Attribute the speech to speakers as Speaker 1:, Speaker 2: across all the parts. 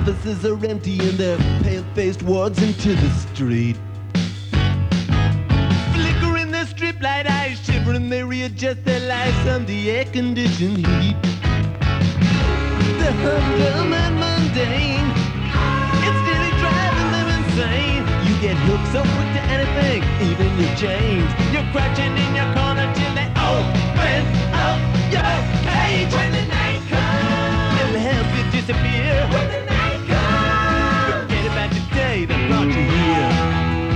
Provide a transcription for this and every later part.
Speaker 1: offices are empty and their pale-faced wards into the street. Flickering their strip light eyes, shivering, they readjust their lives on the air-conditioned heat. The humdrum and mundane, it's nearly driving them insane. You get hooked so quick to anything, even your chains. You're crouching in your corner till they open up your cage. When the night comes, it'll help you disappear. When the night comes, forget about the day that brought you here.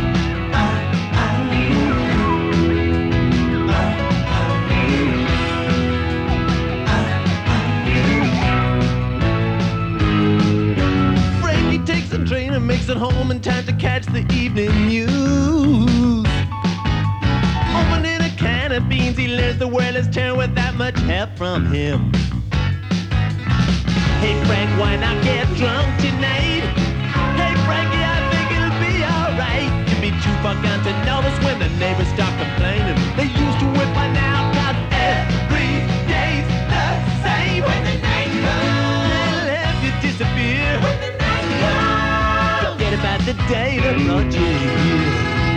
Speaker 1: Takes a train and makes it home in time to catch the evening news. Opening a can of beans, he learns the world is turned without much help from him. Hey Frank, why not get drunk tonight? Hey Frankie, I think it'll be alright. You'd be too far gone to notice when the neighbors start complaining. They used to whip by now, cause every day's the same. When the night comes, it'll help you disappear. When the night comes, forget about the day that brought you here.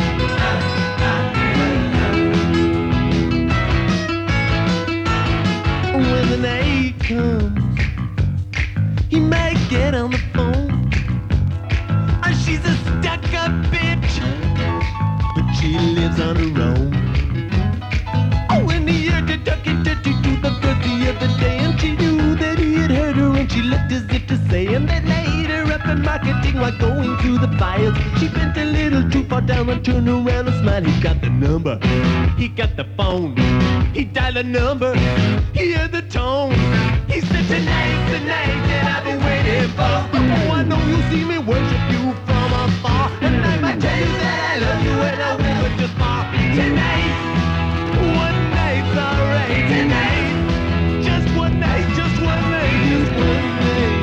Speaker 1: When the night comes, he might get on the phone. She's a stuck-up bitch, but she lives on her own. Oh, and he heard the ducky-dutty to the bird the other day, and she knew that he had heard her, and she looked as if to say, and they laid her up in marketing while going through the files. She bent a little too far down and turned around and smiled. He got the number, he got the phone, he dialed the number, he heard the tone. He said, tonight's the night that I've been waiting for. Oh, I know you see me worship you from afar, and I might tell you that I love you and I will go just far. Tonight, one night's alright. Tonight, just one night, just one night, just one night.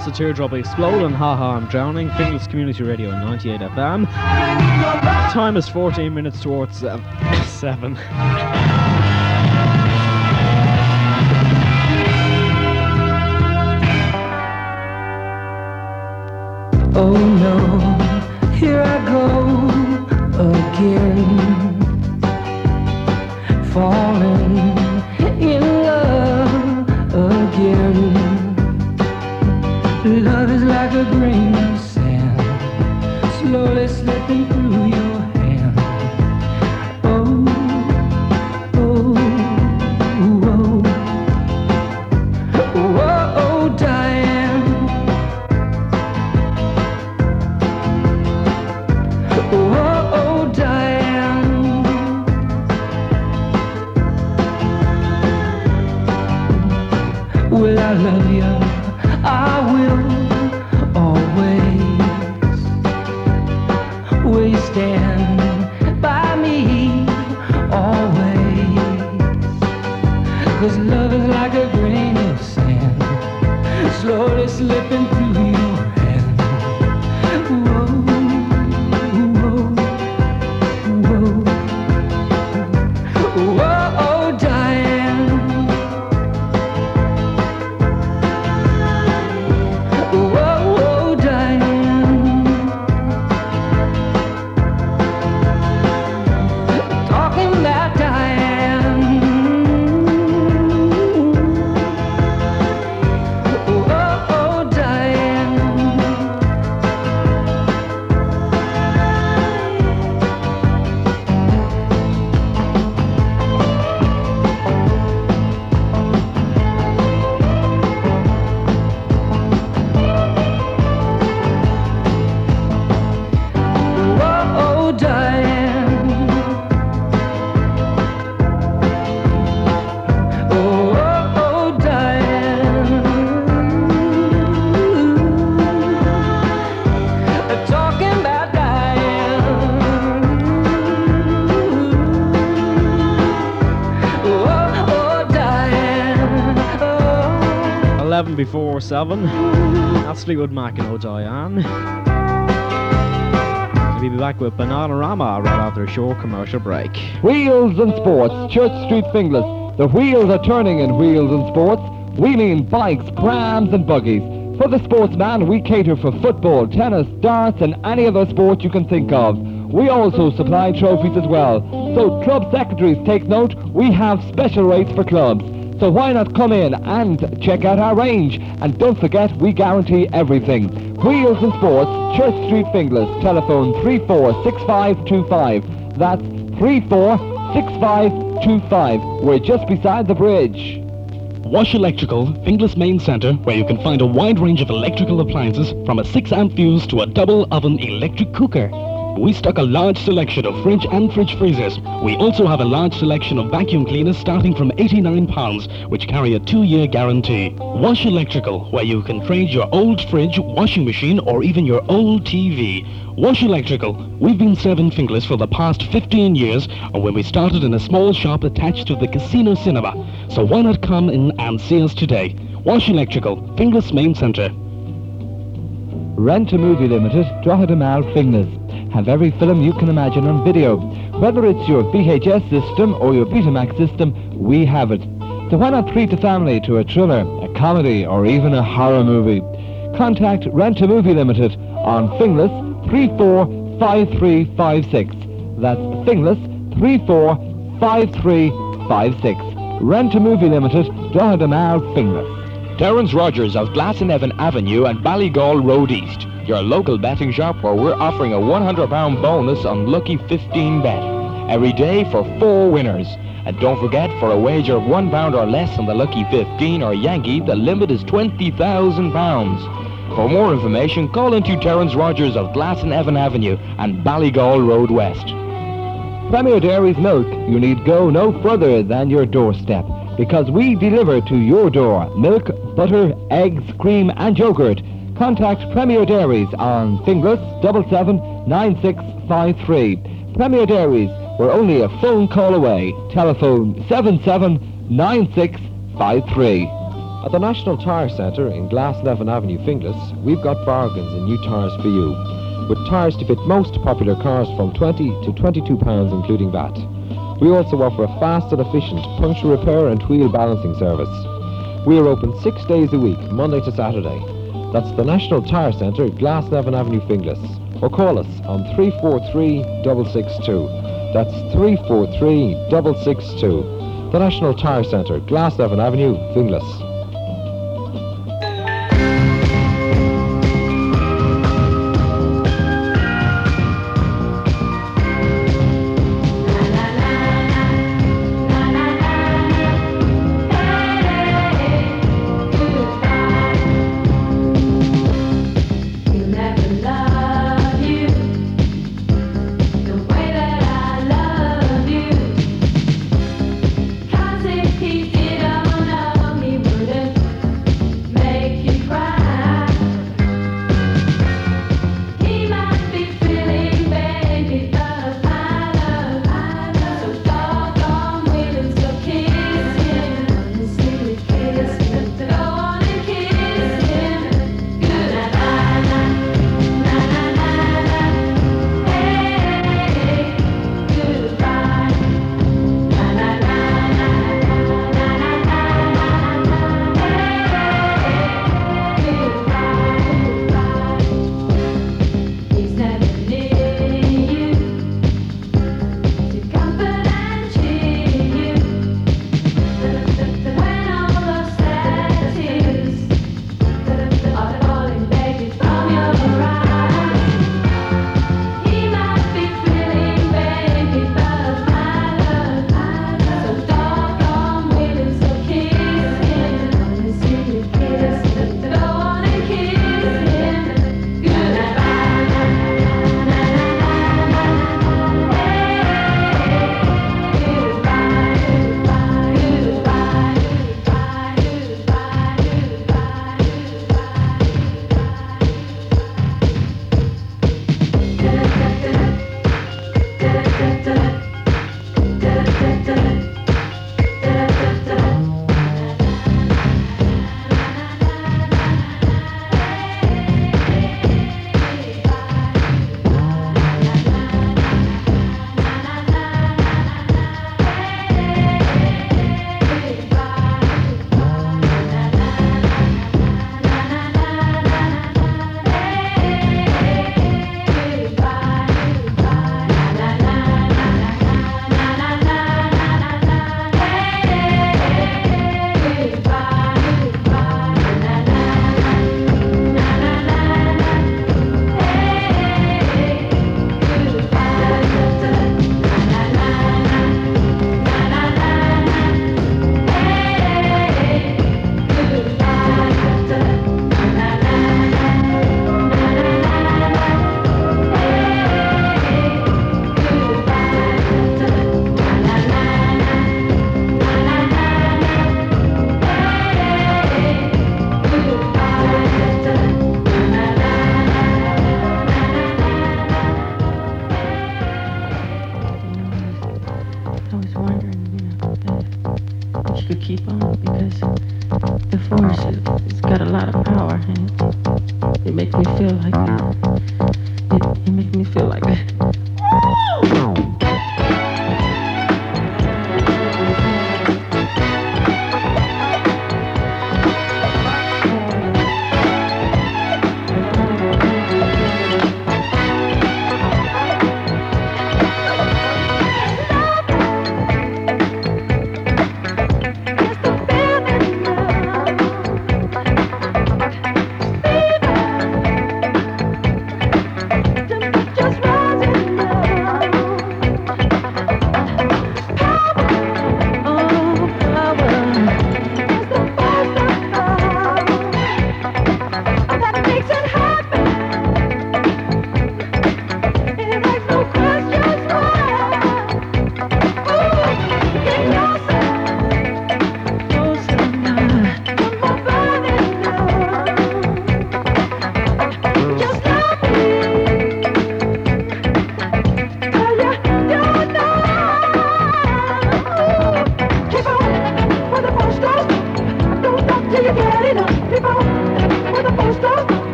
Speaker 2: Acid Teardrop Explode and Haha I'm Drowning. Finglas Community Radio 98 FM. Time is 14 minutes towards 7.
Speaker 3: Oh no, here I go again, falling in love again. Love is like a grain of sand, slowly slipping through your hand. Oh, oh, oh, oh, oh, Diane. Oh, oh, Diane. Will I love you? I will always. Will you stand by me always? 'Cause love is like a grain of sand, slowly slipping through your hand. Whoa, whoa, whoa. Whoa, oh, Diane. Whoa, Diane. Talking about Diane. Whoa, Diane. Whoa, Diane. Oh, Diane. Talking about Diane. Oh, Diane. Oh.
Speaker 2: 11 before 7. That's Fleetwood Mac and Oh Diane. We'll be back with Bananarama right after a short commercial break.
Speaker 4: Wheels and Sports, Church Street, Finglas. The wheels are turning in Wheels and Sports. We mean bikes, prams and buggies. For the sportsman, we cater for football, tennis, darts and any other sport you can think of. We also supply trophies as well. So club secretaries, take note, we have special rates for clubs. So why not come in and check out our range? And don't forget, we guarantee everything. Wheels and Sports, Church Street, Finglas. Telephone 346525. That's 346525. We're just beside the bridge.
Speaker 5: Wash Electrical, Finglas Main Centre, where you can find a wide range of electrical appliances from a 6-amp fuse to a double oven electric cooker. We stock a large selection of fridge and fridge freezers. We also have a large selection of vacuum cleaners starting from £89, which carry a 2-year guarantee. Wash Electrical, where you can trade your old fridge, washing machine or even your old TV. Wash Electrical. We've been serving Finglas for the past 15 years, and when we started in a small shop attached to the Casino Cinema. So why not come in and see us today? Wash Electrical, Finglas Main Centre.
Speaker 4: Rent a Movie Limited, Drogheda Mall, Finglas. Have every film you can imagine on video. Whether it's your VHS system or your Betamax system, we have it. So why not treat the family to a thriller, a comedy or even a horror movie? Contact Rent a Movie Limited on Finglas 345356. That's Finglas 345356. Rent a Movie Limited, Drogheda Mall, Finglas.
Speaker 6: Terence Rogers of Glasnevin Avenue and Ballygall Road East, your local betting shop where we're offering a £100 bonus on Lucky 15 bet every day for 4 winners. And don't forget, for a wager of £1 or less on the Lucky 15 or Yankee, the limit is £20,000. For more information, call into Terence Rogers of Glasnevin Avenue and Ballygall Road West.
Speaker 4: Premier Dairy's milk, you need go no further than your doorstep, because we deliver to your door milk, butter, eggs, cream and yogurt. Contact Premier Dairies on Finglas 779653. Premier Dairies, we're only a phone call away. Telephone 779653. At the National Tyre Centre in Glasnevin Avenue, Finglas, we've got bargains and new tyres for you, with tyres to fit most popular cars from £20 to £22 including VAT. We also offer a fast and efficient puncture repair and wheel balancing service. We are open 6 days a week, Monday to Saturday. That's the National Tyre Centre, Glasnevin Avenue, Finglas. Or call us on 343 662. That's 343 662. The National Tyre Centre, Glasnevin Avenue, Finglas.
Speaker 7: keep on because the force has got a lot of power and it makes me feel like it makes me feel like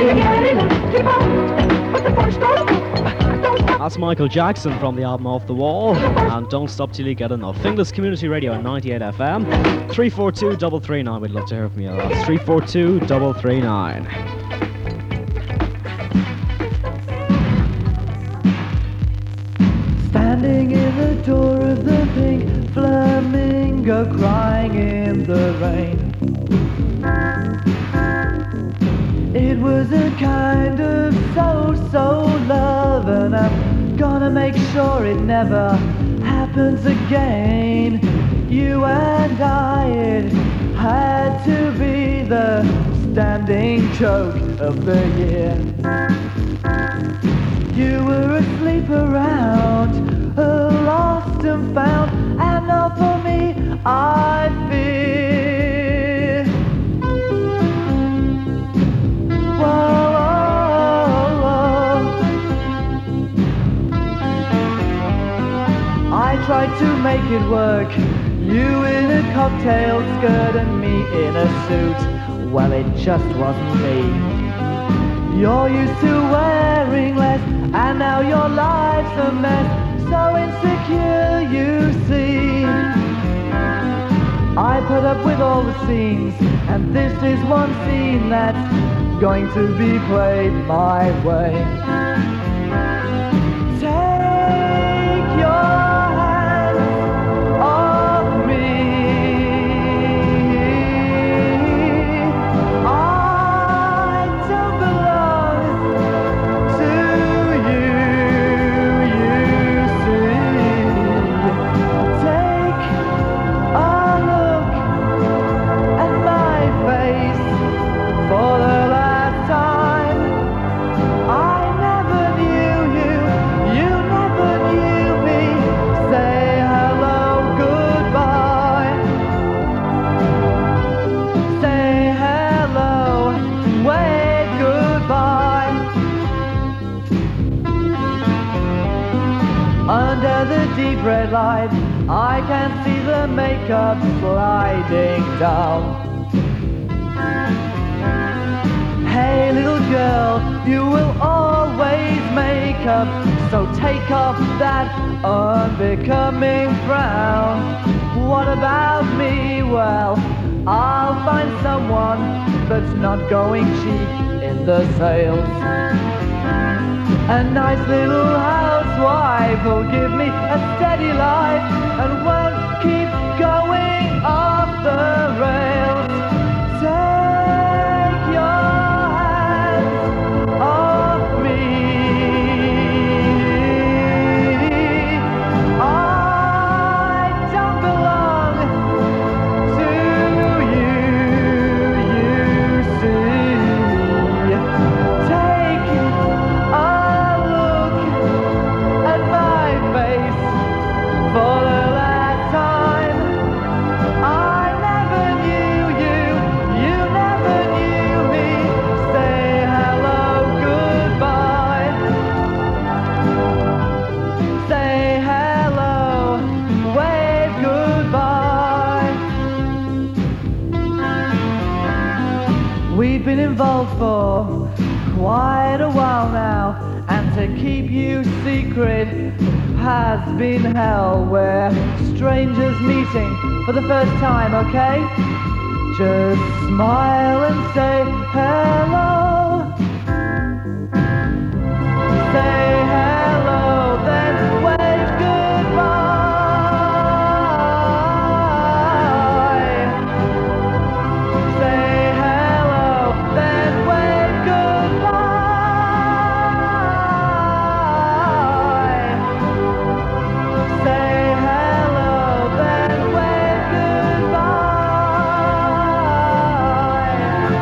Speaker 2: That's Michael Jackson from the album Off the Wall, and Don't Stop Till You Get Enough. Finglas Community Radio on 98 FM, 342-339. We'd love to hear from you. That's 342-339.
Speaker 8: Standing in the door of the pink flamingo, crying in the rain. It was a kind of so love, and I'm gonna make sure it never happens again. You and I, it had to be the standing joke of the year. You were asleep around, lost and found, and not for me, I fear. Whoa, whoa, whoa. I tried to make it work, you in a cocktail skirt and me in a suit. Well, it just wasn't me. You're used to wearing less, and now your life's a mess. So insecure, you see. I put up with all the scenes, and this is one scene that's going to be played my way. Take your hands off me. I don't belong to you, you see. Take a look at my face for the last time. I never knew you, you never knew me. Say hello, goodbye. Say hello, wave goodbye. Under the deep red light, I can see the makeup sliding down. Hey little girl, you will always make up, so take off that unbecoming frown. What about me? Well, I'll find someone that's not going cheap in the sales. A nice little housewife who'll give me a steady life and won't keep going off the rails. Take your hands off me. I don't belong to you, you see. Take a look at my face for the last time. I never knew you, you never knew me. Say hello, goodbye. Say hello, wave goodbye. We've been involved for quite a while now, and to keep you secret has been hell. We're strangers meeting for the first time, okay? Just smile and say hello. Say hello, then wave goodbye. Say hello, then wave goodbye. Say hello, then wave goodbye.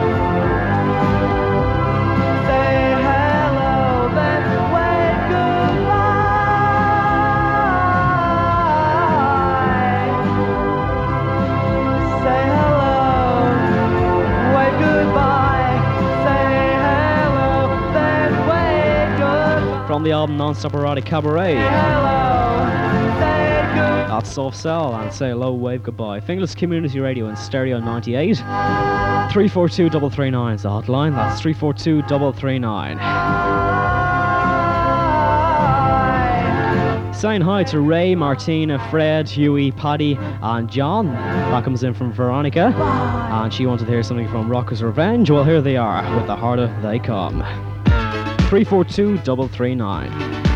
Speaker 8: Say hello, then wave goodbye. Say hello, wave goodbye. Say hello, then wave goodbye.
Speaker 2: From the album Non-Stop Erotic Cabaret.
Speaker 8: Hello, say goodbye.
Speaker 2: That's Soft Cell and Say Hello, Wave Goodbye. Finglas Community Radio in Stereo 98. 342 339 is the hotline. That's 342 339. Saying hi to Ray, Martina, Fred, Huey, Paddy, and John. That comes in from Veronica, and she wanted to hear something from Rockers Revenge. Well, here they are with The Harder They Come. 342 339.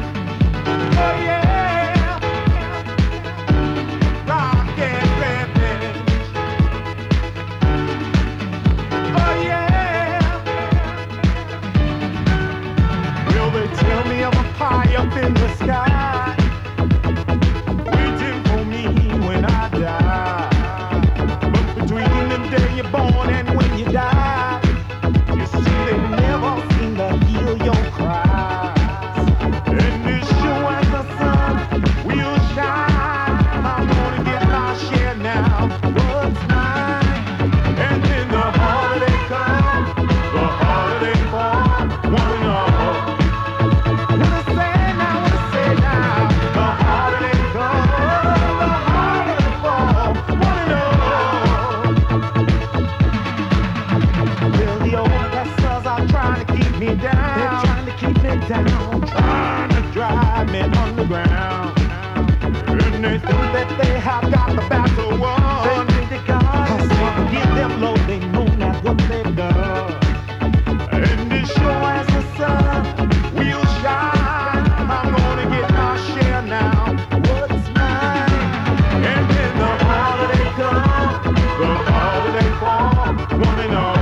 Speaker 1: Up in the sky, waiting for me when I die. But between the day you're born and when you die, you see they never seem to hear your cries. And this show as the sun will shine, I'm gonna get my share now. What's mine? And then the harder they come, the harder they fall. One and all. They're trying to keep me down, trying to drive me underground. And they think that they have got the battle won. They cause they give them low, they know not what they've done. And this show as the sun will shine, I'm gonna get my share now. What's mine? And then the harder they come, the harder they fall, one and all.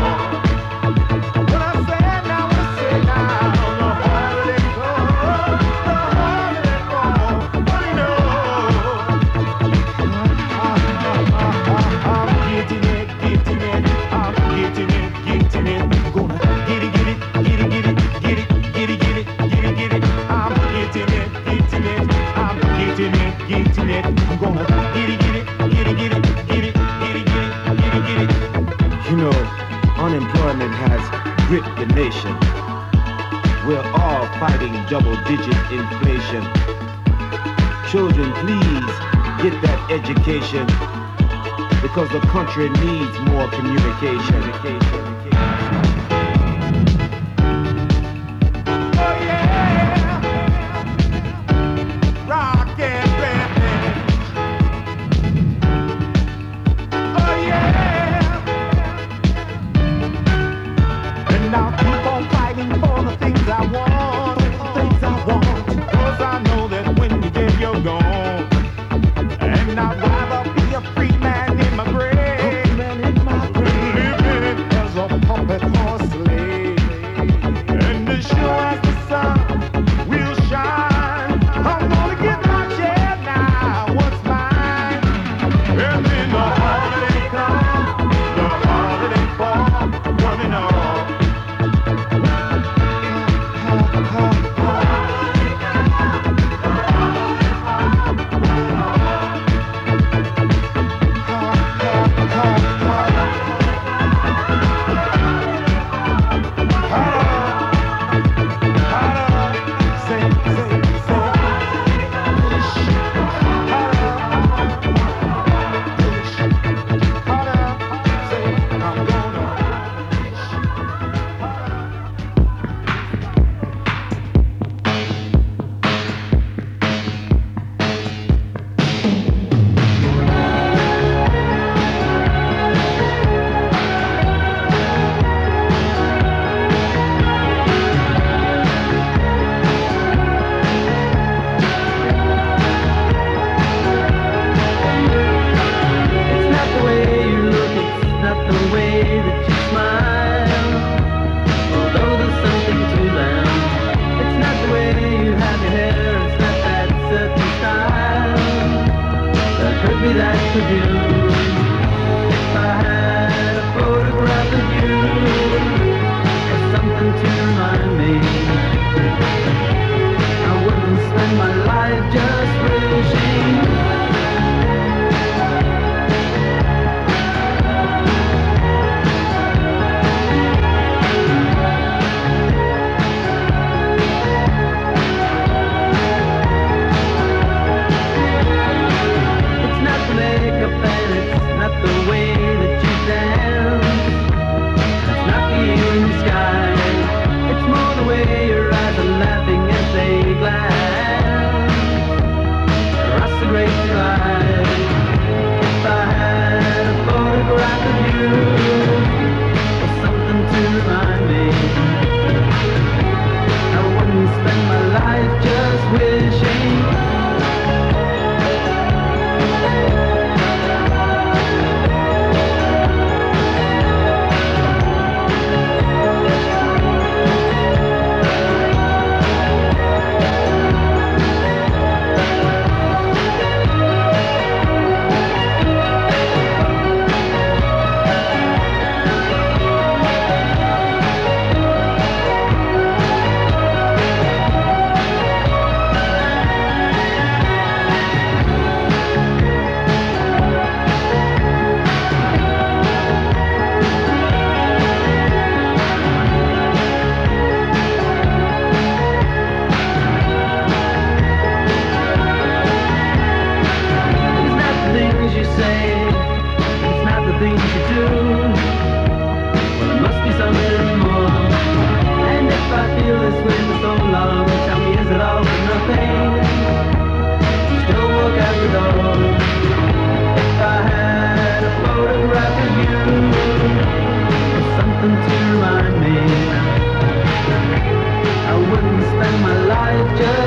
Speaker 9: You know, unemployment has gripped the nation. We're all fighting double-digit inflation. Children, please get that education because the country needs more communication.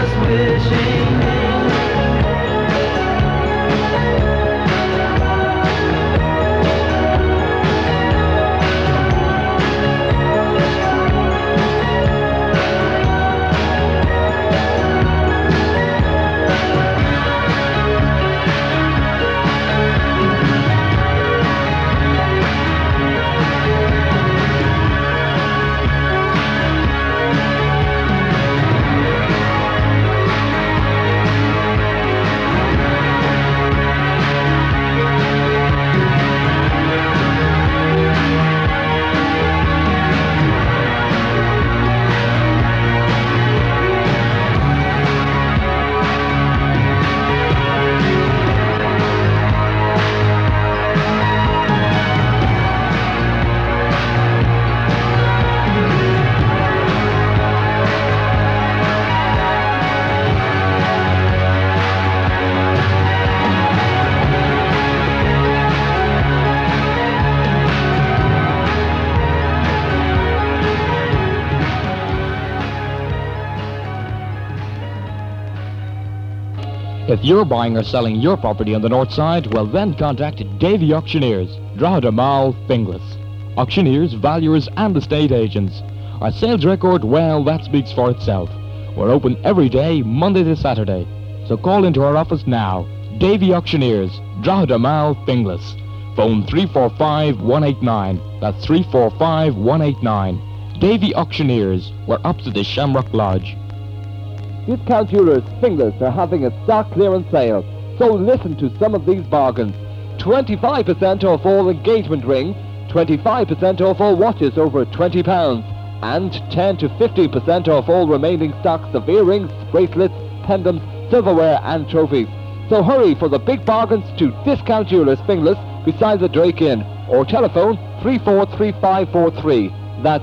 Speaker 8: just wishing.
Speaker 6: If you're buying or selling your property on the north side, well then contact Davy Auctioneers, Drogheda Mall, Finglas. Auctioneers, valuers and estate agents. Our sales record, well, that speaks for itself. We're open every day, Monday to Saturday. So call into our office now. Davy Auctioneers, Drogheda Mall, Finglas. Phone 345-189. That's 345-189. Davy Auctioneers. We're opposite the Shamrock Lodge.
Speaker 4: Discount Jewelers Finglas are having a stock clearance sale, so listen to some of these bargains. 25% off all engagement rings, 25% off all watches over £20, and 10 to 15% off all remaining stocks of earrings, bracelets, pendants, silverware and trophies. So hurry for the big bargains to Discount Jewelers Finglas beside the Drake Inn, or telephone 343543. That's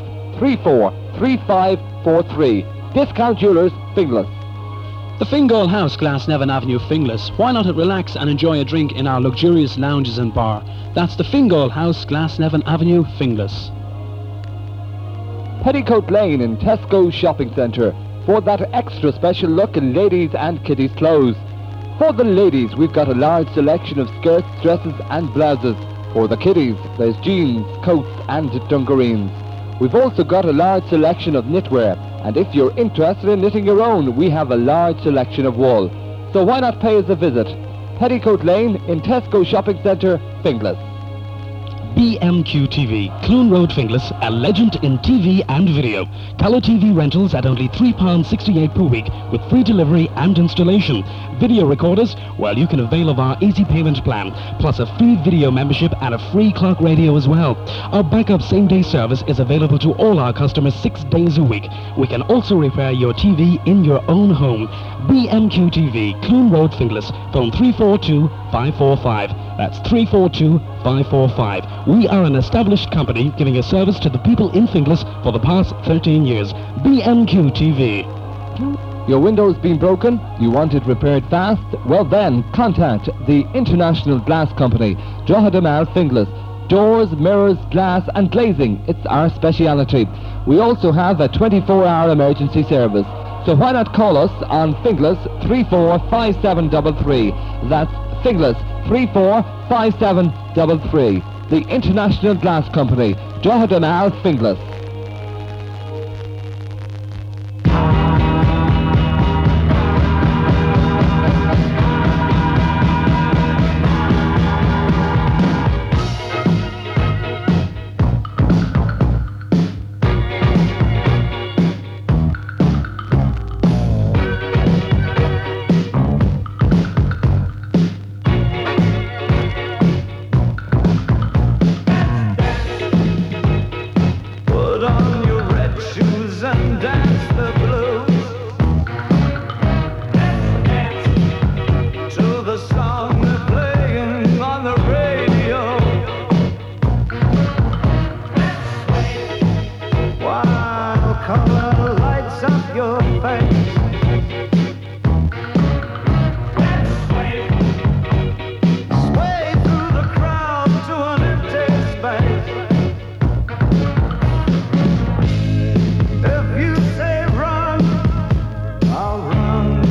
Speaker 4: 343543. Discount Jewelers Finglas.
Speaker 5: The Fingal House, Glasnevin Avenue, Finglas. Why not relax and enjoy a drink in our luxurious lounges and bar? That's the Fingal House, Glasnevin Avenue, Finglas.
Speaker 4: Petticoat Lane in Tesco Shopping Centre for that extra special look in ladies and kiddies clothes. For the ladies, we've got a large selection of skirts, dresses and blouses. For the kiddies, there's jeans, coats and dungareens. We've also got a large selection of knitwear, and if you're interested in knitting your own, we have a large selection of wool. So why not pay us a visit? Petticoat Lane in Tesco Shopping Centre, Finglas.
Speaker 5: BMQ TV, Clune Road, Finglas, a legend in TV and video. Colour TV rentals at only £3.68 per week with free delivery and installation. Video recorders, well, you can avail of our easy payment plan, plus a free video membership and a free clock radio as well. Our backup same-day service is available to all our customers 6 days a week. We can also repair your TV in your own home. BMQ TV, Clune Road, Finglas, phone 342-545. That's 342-545. We are an established company giving a service to the people in Finglas for the past 13 years. BMQ TV.
Speaker 4: Your window's been broken? You want it repaired fast? Well then, contact the International Glass Company, Drogheda Mall, Finglas. Doors, mirrors, glass and glazing, it's our speciality. We also have a 24-hour emergency service. So why not call us on Finglas 345733. That's Finglas 345733. The International Glass Company, Drogheda Mall, Finglas.
Speaker 8: If you say run, I'll run.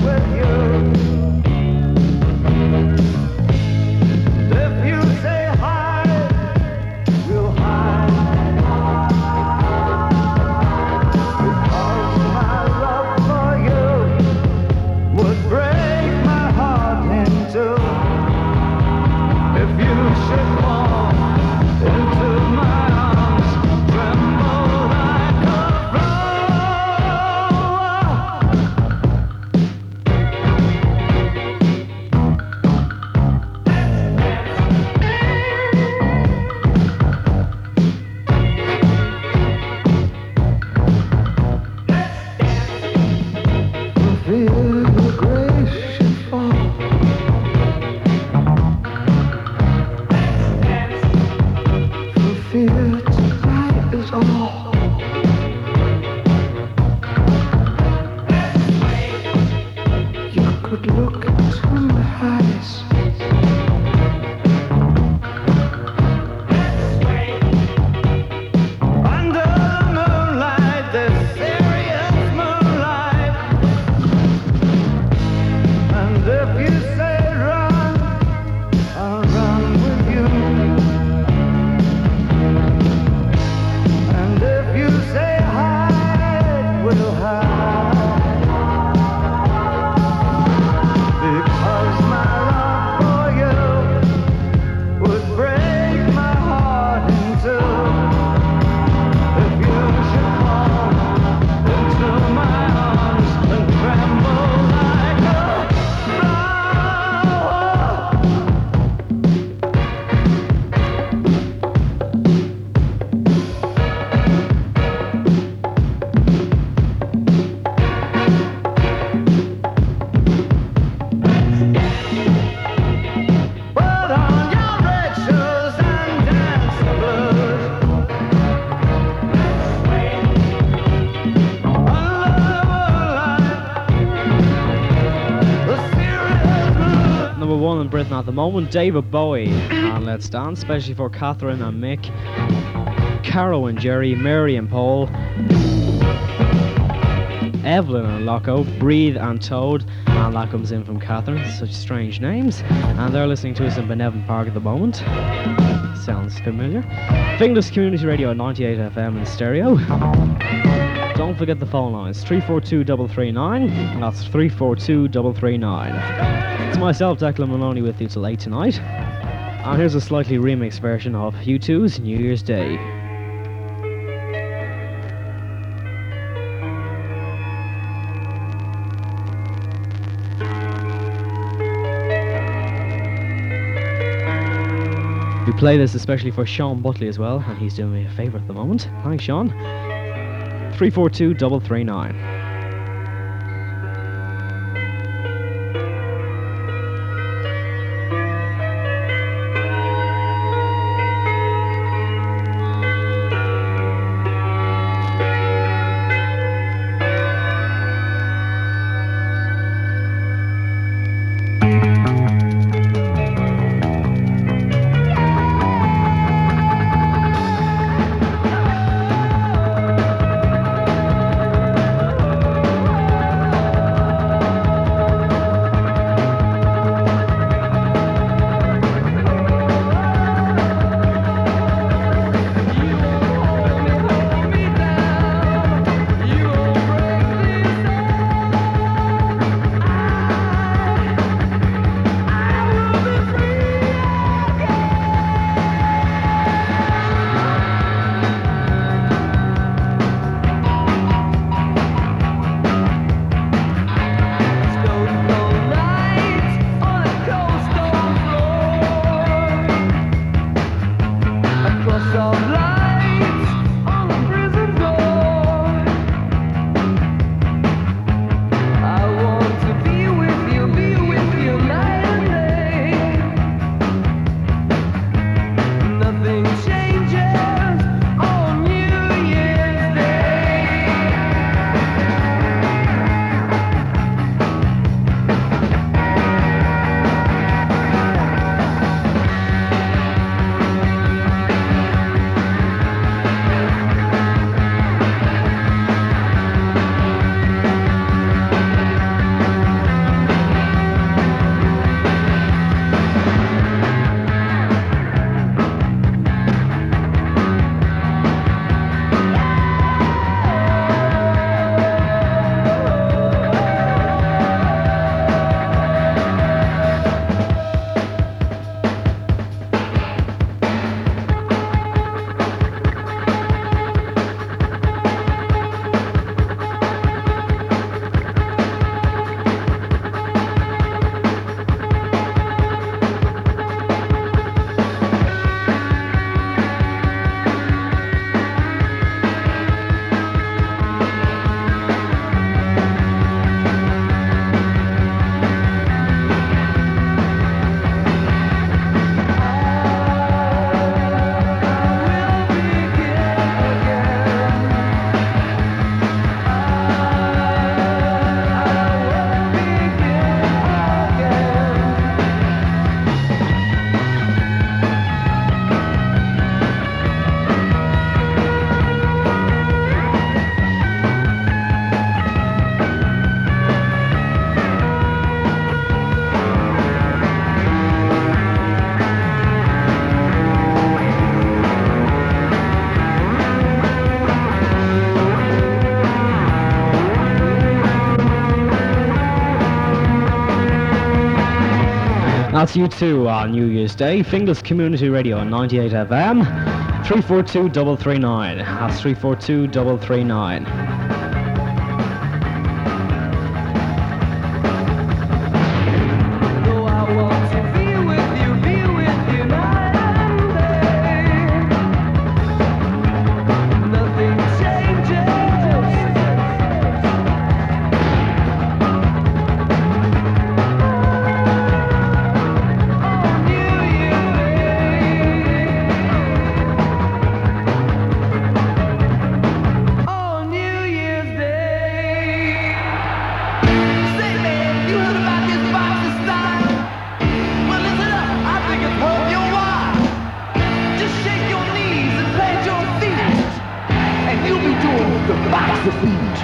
Speaker 2: Britain at the moment. David Bowie and Let's Dance, especially for Catherine and Mick, Caro and Jerry, Mary and Paul, Evelyn and Loco, Breathe and Toad, and that comes in from Catherine. Such strange names. And they're listening to us in Benevan Park at the moment. Sounds familiar. Finglas Community Radio at 98 FM in stereo. Don't forget the phone lines, 342-339. That's 342-339. It's myself, Declan Maloney, with you till 8 tonight. And here's a slightly remixed version of U2's New Year's Day. We play this especially for Sean Butley as well, and he's doing me a favour at the moment. Thanks, Sean. 342-339. That's U2 on New Year's Day. Finglas Community Radio on 98 FM. 342-339. That's 342-339.
Speaker 8: New Year.
Speaker 1: the beat.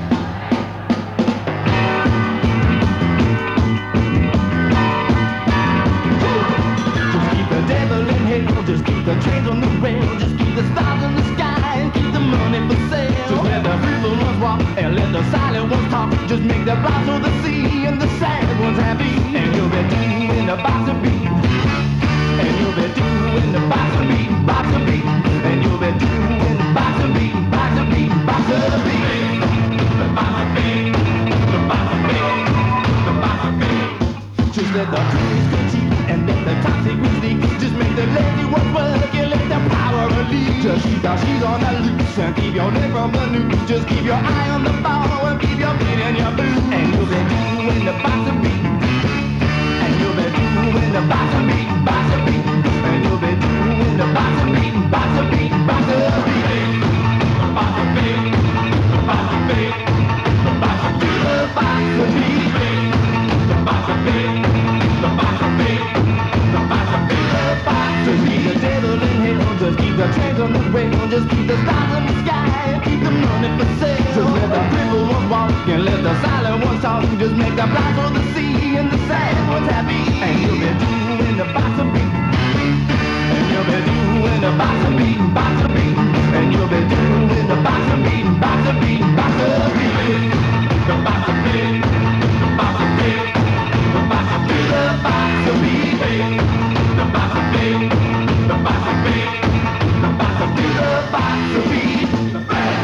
Speaker 1: Just keep the devil in hell, just keep the trains on the rail, just keep the stars in the sky and keep the money for sale. Just let the people ones walk and let the silent ones talk. Just make the blast of the sea and the sad ones happy. And you'll be doing the box of beat. And you'll be doing the box of beat, box of beat. And you'll be doing the box of beat, box of beat, box of beat. The box of beat, the box of beat, the box of beat. Just let the trees critique and let the toxic leak. Just make the lazy ones work and let the power release. Just keep our she's on the loose and keep your neck from the news. Just keep your eye on the ball and keep your feet in your boots. And you'll be doing the box of beat. And you'll be doing the box of beat, box of beat. And you'll be doing the box of beat, box of beat, box of beat. The box of beat, the box of beat, the box of beat, the box of beat, the box of beat, the box of beat, the box of beat, the box of beat. The devil in hell, just keep the trains on the rail, just keep the stars in the sky and keep the money for sale. Just let the cripple ones walk and let the silent ones talk. Just make the blast of the sea and the sad ones happy. And you'll be doing the box of beat. And you'll be doing the box of beat, box of beat. And you'll be doing the box of beat, box of beat, box of beat. The box of beat, the box of beat, the box of beat, the box of beat, the box of beat, the box of beat, the box of beat, the box of beat, the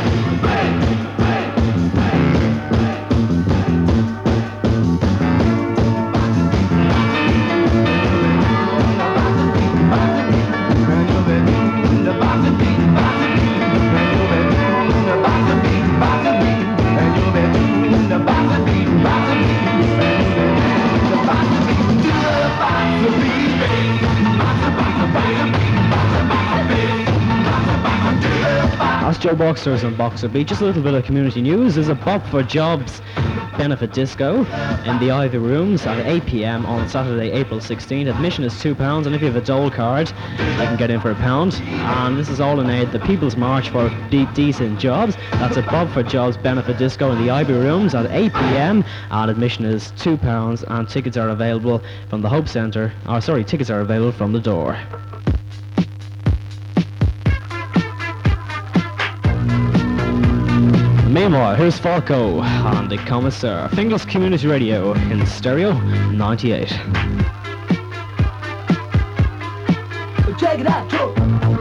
Speaker 2: That's Joe Boxers and Boxer Beat. Just a little bit of community news. There's a Bob for Jobs benefit disco in the Ivy Rooms at 8 p.m. on Saturday, April 16th. Admission is £2, and if you have a Dole card, you can get in for £1. And this is all in aid of the People's March for Decent Jobs. That's a Bob for Jobs benefit disco in the Ivy Rooms at 8 p.m. and admission is £2, and tickets are available from the Hope Centre. Tickets are available from the door. Meanwhile, here's Falco and the Commissaire. Finglas Community Radio in stereo 98.
Speaker 8: Check it out, Joe.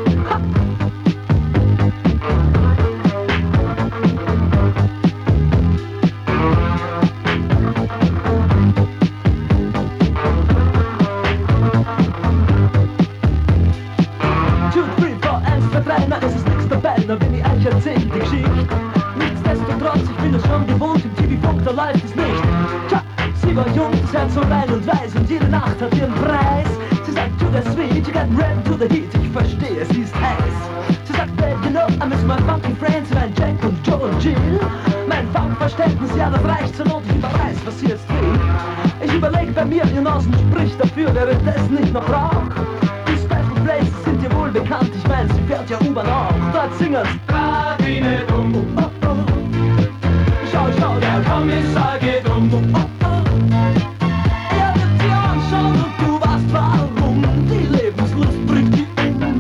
Speaker 3: Es ist nichts dabei, da bin ich euch erzählt die Geschichte. Nichtsdestotrotz, ich bin es schon gewohnt, im TV-Funk, da läuft es nicht. Tja, sie war jung, das Herz so rein und weiß und jede Nacht hat ihren Preis. Sie sagt, to the sweet, you get ready to the heat, ich verstehe, sie ist heiß. Sie sagt, babe, you know, I miss my funky friends, mein Jack und Joe und Jill. Mein Funkverständnis, ja, das reicht zur Not, ich überreiß, was sie jetzt will. Ich überleg bei mir, ihr Nasen spricht dafür, wäre das nicht noch Rauch. Places sind dir wohl bekannt, ich mein, sie fährt ja U-Bahn auch. Dort singen's Radine dumm, oh, oh. Schau, schau, der Kommissar geht um, oh, oh. Er wird dir anschauen und du weißt warum. Die Lebenslust bringt die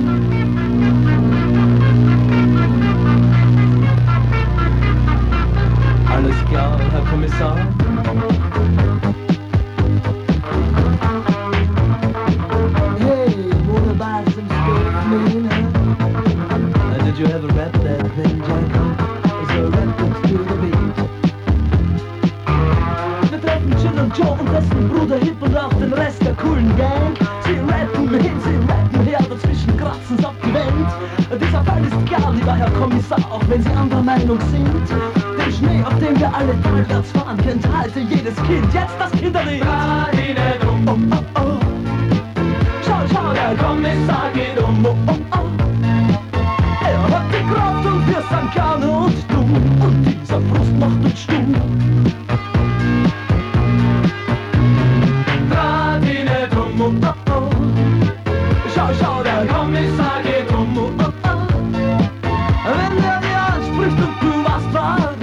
Speaker 8: Alles klar, Herr Kommissar? Did you ever rap that thing, Jack? Is a reference to the beat? Wir treffen Jill und Joe und dessen Bruder Hip und auch den Rest der coolen Gang. Sie rappen hin, sie rappen her, dazwischen kratzen's auf die Wand. Dieser Fall ist klar, lieber Herr Kommissar, auch wenn Sie anderer Meinung sind. Den Schnee, auf dem wir alle talwärts fahren, kennt halte jedes Kind. Jetzt das Kinderlied. Radine dumm, oh, oh, oh. Schau, schau, der Kommissar geht um, oh, oh, oh. Er hat die Kraft und wir sind gerne und dumm. Und dieser Frust macht uns stumm. Radine dumm, oh, oh, oh. Schau, schau, der Kommissar geht um, oh, oh, oh. Wenn der dir anspricht und du was warum.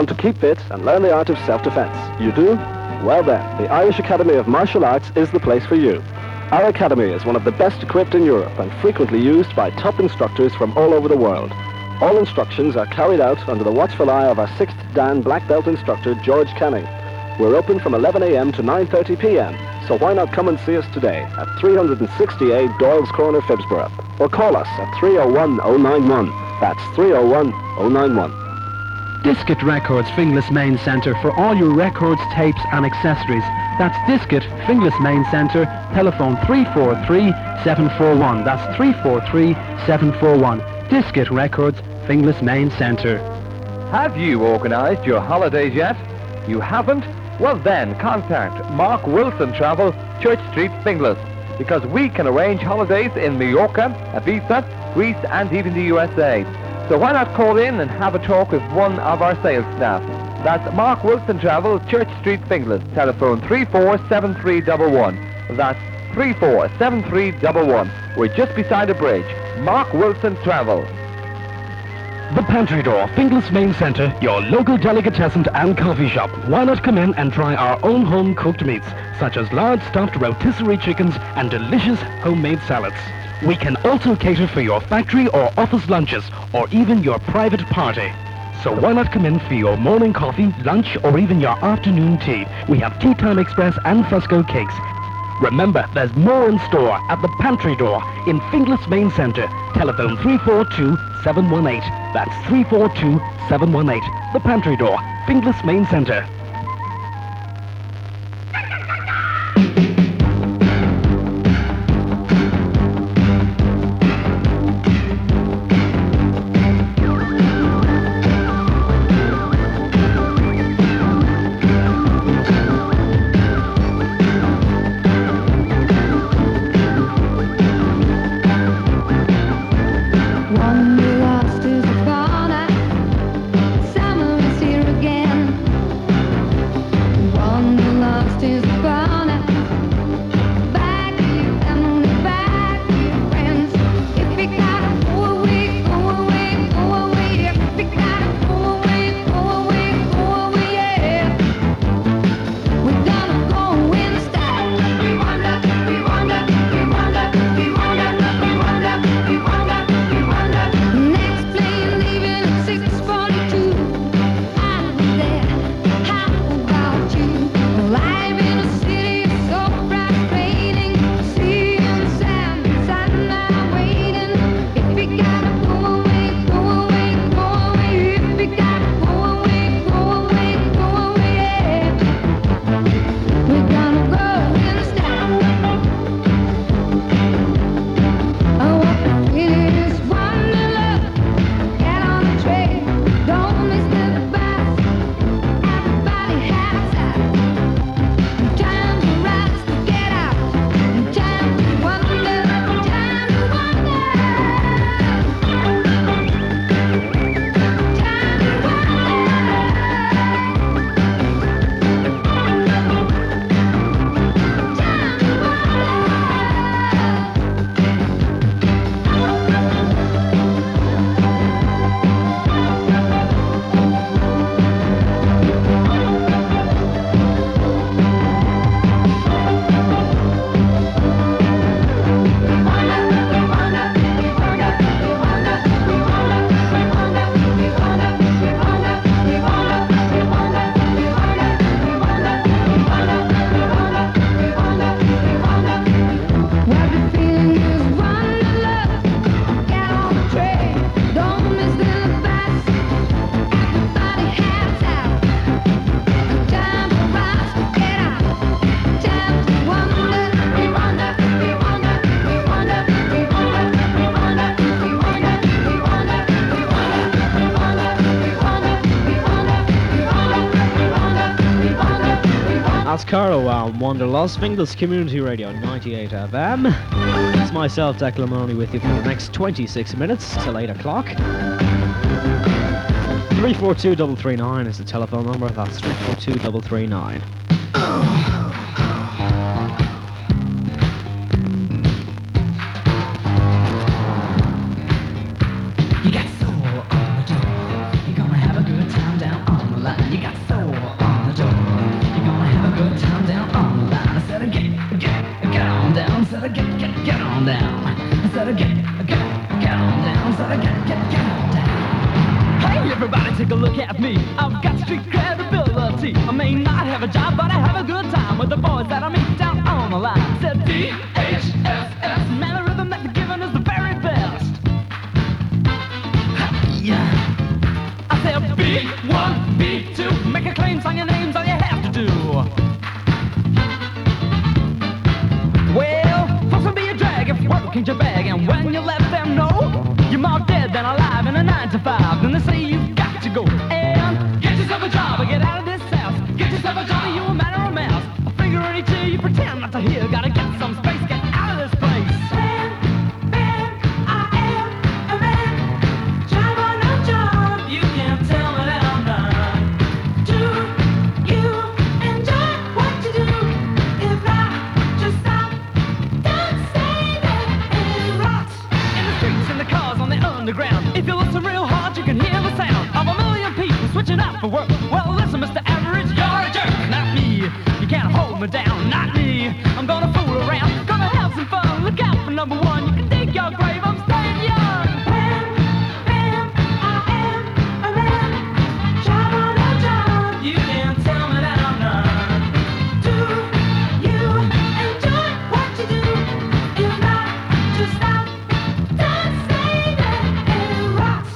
Speaker 10: want to keep fit and learn the art of self-defense? You do? Well then, the Irish Academy of Martial Arts is the place for you. Our academy is one of the best equipped in Europe and frequently used by top instructors from all over the world. All instructions are carried out under the watchful eye of our 6th Dan black belt instructor, George Canning. We're open from 11 a.m. to 9:30 p.m, so why not come and see us today at 368 Doyle's Corner, Phibsborough, or call us at 301-091. That's 301-091.
Speaker 11: Disket Records, Finglas Main Centre for all your records, tapes and accessories. That's Disket, Finglas Main Centre, telephone 343-741. That's 343-741. Disket Records, Finglas Main Centre.
Speaker 4: Have you organised your holidays yet? You haven't? Well then, contact Mark Wilson Travel, Church Street, Finglas, because we can arrange holidays in Mallorca, Ibiza, Greece and even the USA. So why not call in and have a talk with one of our sales staff? That's Mark Wilson Travel, Church Street, Finglas, telephone 347311. That's 347311. We're just beside a bridge. Mark Wilson Travel.
Speaker 5: The Pantry Door, Finglas Main Centre, your local delicatessen and coffee shop. Why not come in and try our own home-cooked meats, such as large stuffed rotisserie chickens and delicious homemade salads. We can also cater for your factory or office lunches, or even your private party. So why not come in for your morning coffee, lunch, or even your afternoon tea? We have Tea Time Express and Fresco cakes. Remember, there's more in store at the Pantry Door in Finglas Main Centre. Telephone 342-718. That's 342-718. The Pantry Door, Finglas Main Centre.
Speaker 2: Carlo Wanderlust, Finglas Community Radio 98 FM. It's myself, Declan Maloney, with you for the next 26 minutes till 8 o'clock. 342-339 is the telephone number. That's 342-339.
Speaker 3: You got soul on the door. You're gonna have a good time down on the line. look at me, I've got street credibility. I may not have a job, but I have a good time with the boys that I meet down on the line. Said D-H-S-S, man, the rhythm that they're giving is the very best. Yeah. I said B1, B2, make a claim, sign your names, all you have to do. Well, folks will be a drag if work ain't your bag, and when you let them know you're more dead than alive in a 9 to 5, then they say you've got to go and get yourself a job or get out of this house. Get yourself a job or you a man or a mouse. A finger in each ear, you pretend not to hear. Gotta get some space, get out of this place. Man, I am a man. Job or no job, you can't tell me that I'm not. Do you enjoy what you do? If not, just stop. Don't say that it rots. In the streets, in the cars, on the underground. If you listen real hard, you can hear the sound of a million people switching out for work. Well, listen, Mr. Average, you're a jerk. Not me. You can't hold me down. Not me. I'm gonna fool around. Gonna have some fun. Look out for number one. You can dig your grave. I'm staying young. Man, I am a man. Job or no job. You can't tell me that I'm not. Do you enjoy what you do? If not, just stop. Don't say that it rots.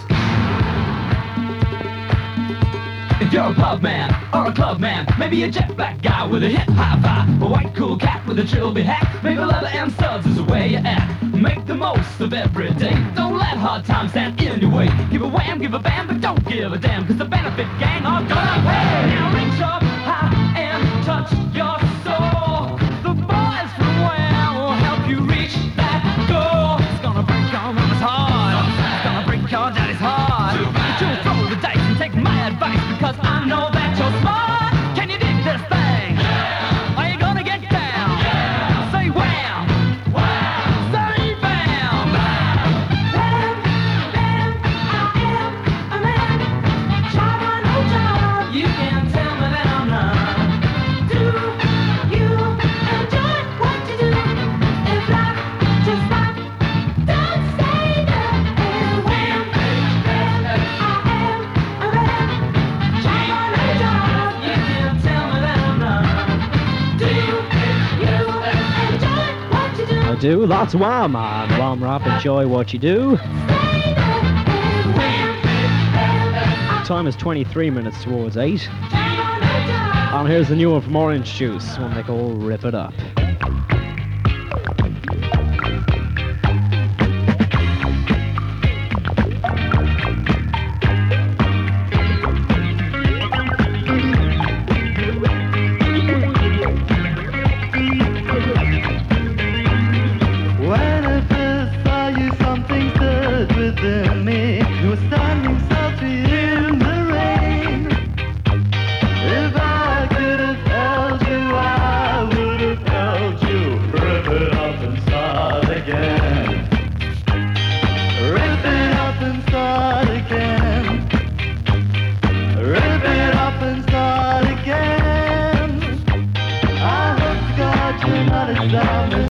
Speaker 3: If you're a pub man or a club man, maybe a jet black guy with a hip high five, a white cool cat with a trilby hat, maybe leather and studs is the way you act. Make the most of every day. Don't let hard times stand in your way. Give a wham, give a bam, but don't give a damn, cause the benefit gang are gonna pay. Now reach up high and touch your soul. The boys from Wham will help you reach that goal. It's gonna break your mama's heart. It's gonna break your daddy's heart. But you'll throw the dice and take my advice, because I know that you're smart. Can you dig this thing? Yeah. Are you gonna get down? Yeah. Say wham. Wham. Say bam. Bam. I am a man. Job or no job. You can't tell me that I'm not. Do you enjoy what you do? If not, just stop. Don't say that it wham. I am a man. Job or no job. You can't tell me that I'm not. Do you enjoy what you do?
Speaker 2: I do. That's Wham! And Wham Rap, enjoy what you do. Time is 23 minutes towards 8. And here's the new one from Orange Juice, one they call Rip It Up.
Speaker 8: When I first saw you, something stirred within me. You were